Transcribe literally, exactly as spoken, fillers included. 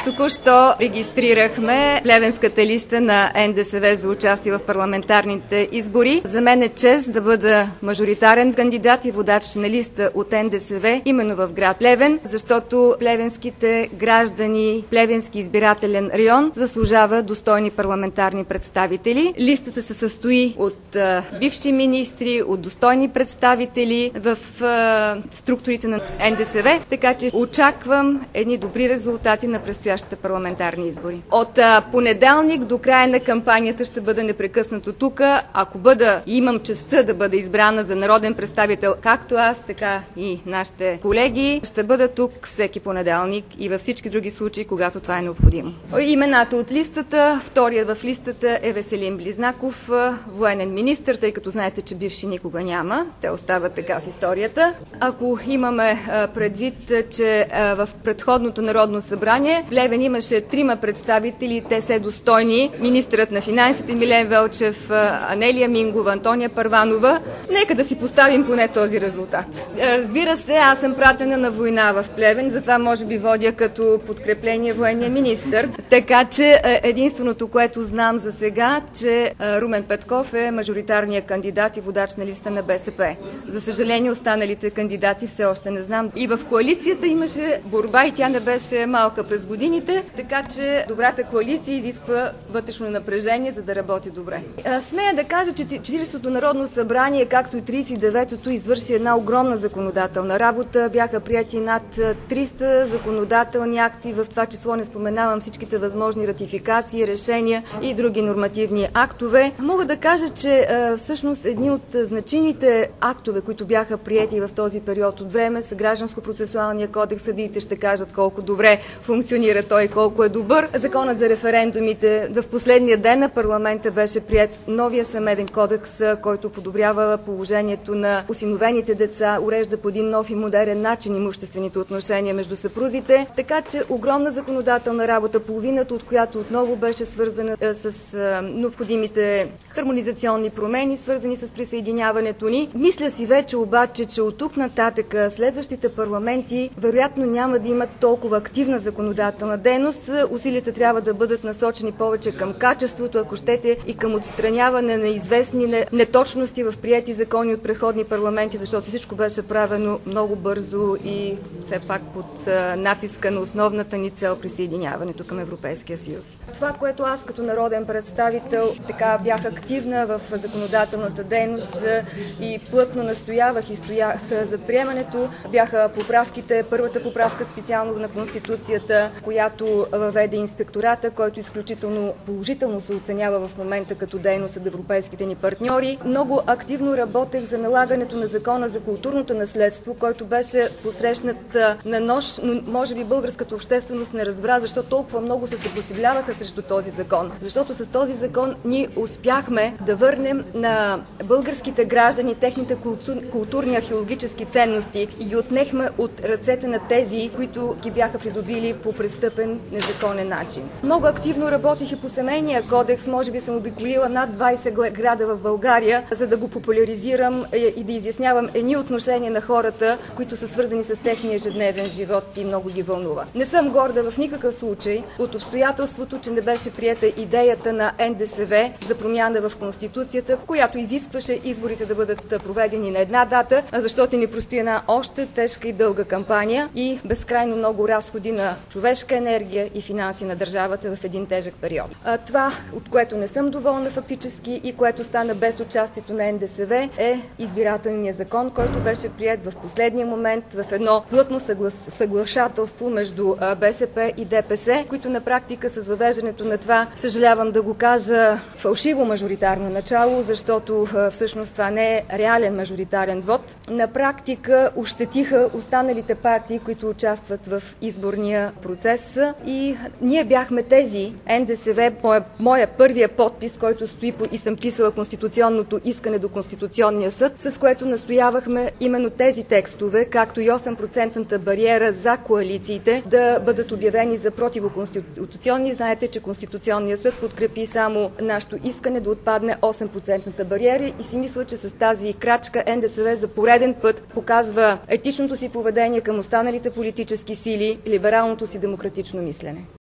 Току-що регистрирахме плевенската листа на Н Д С В за участие в парламентарните избори. За мен е чест да бъда мажоритарен кандидат и водач на листа от Н Д С В именно в град Плевен, защото плевенските граждани, Плевенски избирателен район заслужава достойни парламентарни представители. Листата се състои от а, бивши министри, от достойни представители в а, структурите на Н Д С В, така че очаквам едни добри резултати на предстоящите парламентарни избори. От а, понеделник до края на кампанията ще бъда непрекъснато тук. Ако бъда и имам честта да бъда избрана за народен представител, както аз, така и нашите колеги, ще бъда тук всеки понеделник и във всички други случаи, когато това е необходимо. Имената от листата, вторият в листата е Веселин Близнаков, военен министър, тъй като знаете, че бивши никога няма. Те остават така в историята. Ако имаме а, предвид, че а, в предходното народно събрание в Плевен имаше трима представители, те са достойни. Министърът на финансите Милен Велчев, Анелия Мингова, Антония Първанова. Нека да си поставим поне този резултат. Разбира се, аз съм пратена на война в Плевен, затова може би водя като подкрепление военния министър. Така че единственото, което знам за сега, че Румен Петков е мажоритарният кандидат и водач на листа на Б С П. За съжаление, останалите кандидати все още не знам. И в коалицията имаше борба и тя не беше малка през годините, така че добрата коалиция изисква вътрешно напрежение, за да работи добре. Смея да кажа, че четиридесетото народно събрание, както и тридесет и деветото, извърши една огромна законодателна работа. Бяха прияти над триста законодателни акти, в това число не споменавам всичките възможни ратификации, решения и други нормативни актове. Мога да кажа, че всъщност едни от значимите актове, които бяха прияти в този период от време, са Гражданско-процесуалния кодекс. Съдиите ще кажат колко добре функционира той и колко е добър. Законът за референдумите. В последния ден на парламента беше прият новия семейен кодекс, който подобрява положението на осиновените деца, урежда по един нов и модерен начин имуществените отношения между съпрузите. Така че огромна законодателна работа, половината от която отново беше свързана с необходимите хармонизационни промени, свързани с присъединяването ни. Мисля си вече обаче, че от тук нататък следващите парламенти вероятно няма да имат толкова активна законодателна дейност. Усилията трябва да бъдат насочени повече към качеството, ако щете, и към отстраняване на известни неточности в приети закони от преходни парламенти, защото всичко беше правено много бързо и все пак под натиска на основната ни цел присъединяването към Европейския съюз. Това, което аз като народен представител така бях активна в законодателната дейност и плътно настоявах и стоях за приемането, бяха поправките, първата поправка специално на Конституцията, която въведе инспектората, който изключително положително се оценява в момента като дейност от европейските ни партньори. Много активно работех за налагането на закона за културното наследство, който беше посрещнат на нож, но може би българската общественост не разбра защо толкова много се съпротивляваха срещу този закон. Защото с този закон ние успяхме да върнем на българските граждани техните културни археологически ценности и ги отнехме от ръцете на тези, които ги бяха придобили по престъпен, незаконен начин. Много активно работих и по семейния кодекс. Може би съм обиколила над двайсет града в България, за да го популяризирам и да изяснявам едни отношения на хората, които са свързани с техния ежедневен живот и много ги вълнува. Не съм горда в никакъв случай от обстоятелството, че не беше приета идеята на Н Д С В за промяна в Конституцията, която изискваше изборите да бъдат проведени на една дата, защото ни предстои една още тежка и дълга кампания и безкрайно много разходи на човешка енергия и финанси на държавата в един тежък период. А, това, от което не съм доволна фактически и което стана без участието на Н Д С В, е избирателният закон, който беше прият в последния момент в едно плътно съглас... съглашателство между Б С П и Д П С, които на практика с въвеждането на това, съжалявам да го кажа, фалшиво мажоритарно начало, защото всъщност това не е реален мажоритарен вод. На практика ощетиха останалите партии, които участват в изборния процес и ние бяхме тези, Н Д С В, моя, моя първия подпис, който стои по, и съм писала конституционното искане до Конституционния съд, с което настоявахме именно тези текстове, както и осем процентната бариера за коалициите, да бъдат обявени за противоконституционни. Знаете, че Конституционният съд подкрепи само нашето искане да отпадне осем процентната бариера и си мисля, че с тази крачка Н Д С В за пореден път показва етичното си поведение към останалите политически сили, либералното си демократично мислене.